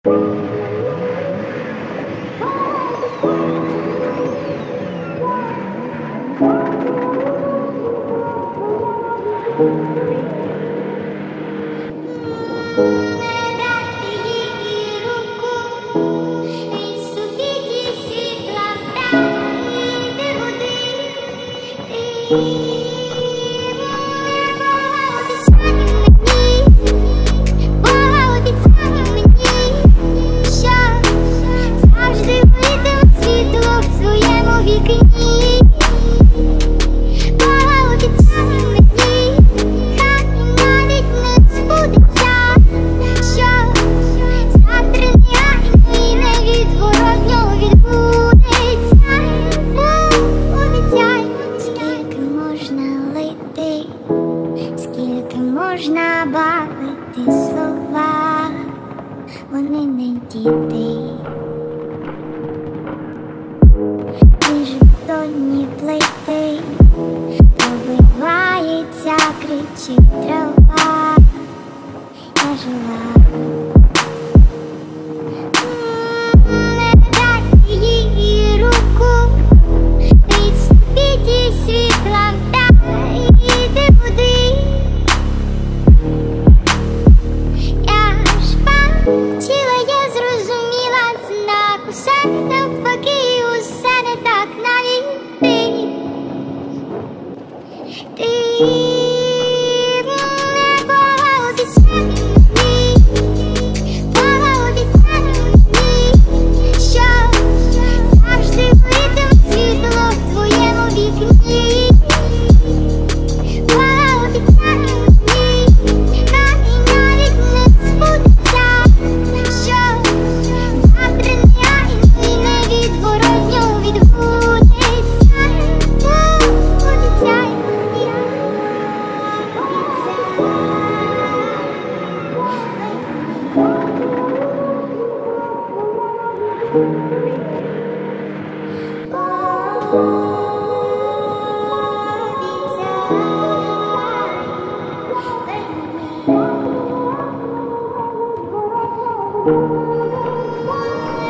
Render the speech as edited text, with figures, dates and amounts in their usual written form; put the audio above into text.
Можна бавити слова, вони не діти. Між бетонні плити пробивається, кричить трава. Я жила. Не дай їй руку, відступіть їй світла, дай іди води. Вчила, я зрозуміла знак, усе навпаки, усе не так, навіть ти не пообіцяй мені, що завжди горітиме світло в твоєму вікні. Пообіцяй мені, навіть не збудеться, що завтра не невідворотньо відбудеться. Обіцяй мені, обіцяй.